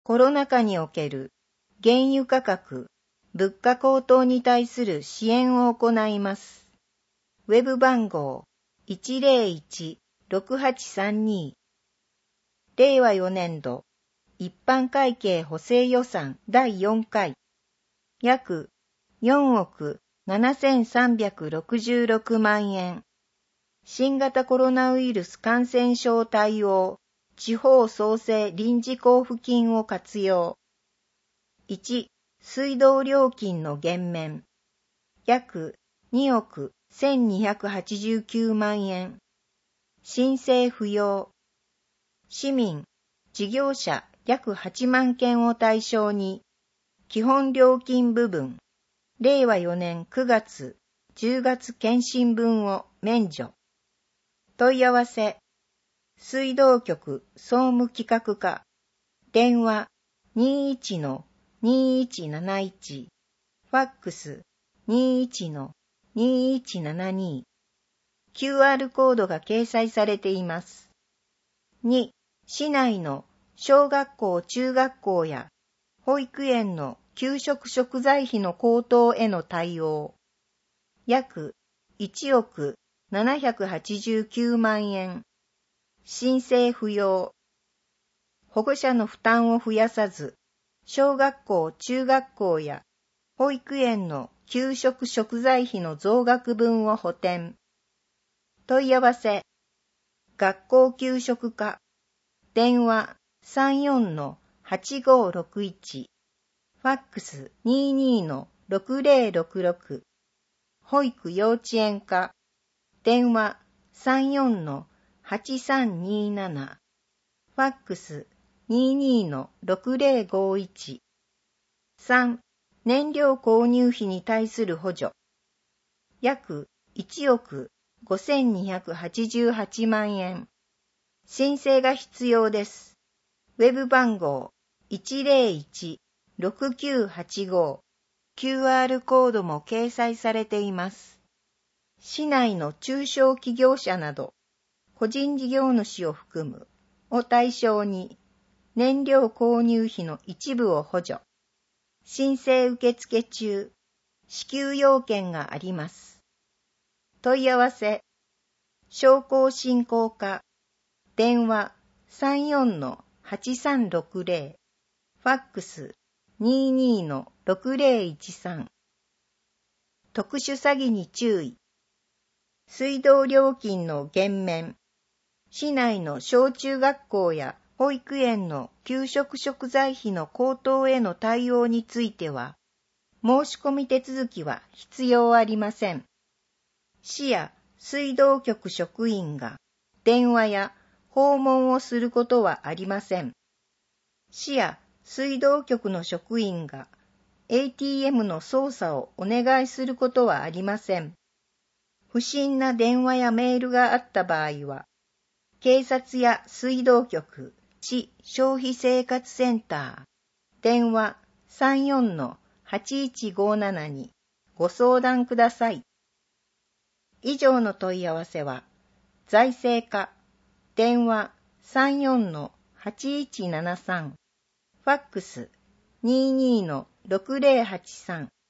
コロナ禍における原油価格、物価高騰に対する支援を行います。ウェブ番号101-6832令和4年度一般会計補正予算第4回約4億7366万円新型コロナウイルス感染症対応地方創生臨時交付金を活用。1、水道料金の減免。約2億1289万円。申請不要。市民、事業者約8万件を対象に、基本料金部分、令和4年9月、10月検針分を免除。問い合わせ。水道局総務企画課電話 21-2171 ファックス 21-2172 QR コードが掲載されています。2. 市内の小学校中学校や保育園の給食食材費の高騰への対応約1億789万円申請不要。保護者の負担を増やさず、小学校、中学校や保育園の給食食材費の増額分を補填。問い合わせ。学校給食課。電話 34-8561。ファックス 22-6066。保育幼稚園課。電話 34-8327。ファックス 22-6051。3. 燃料購入費に対する補助。約1億5288万円。申請が必要です。ウェブ番号 101-6985。QR コードも掲載されています。市内の中小企業者など、個人事業主を含むを対象に燃料購入費の一部を補助。申請受付中、支給要件があります。問い合わせ。商工振興課。電話 34-8360。ファックス 22-6013。特殊詐欺に注意。水道料金の減免。市内の小中学校や保育園の給食食材費の高騰への対応については、申し込み手続きは必要ありません。市や水道局職員が電話や訪問をすることはありません。市や水道局の職員が ATM の操作をお願いすることはありません。不審な電話やメールがあった場合は、警察や水道局、市消費生活センター、電話 34-8157 にご相談ください。以上の問い合わせは、財政課、電話 34-8173、ファックス 22-6083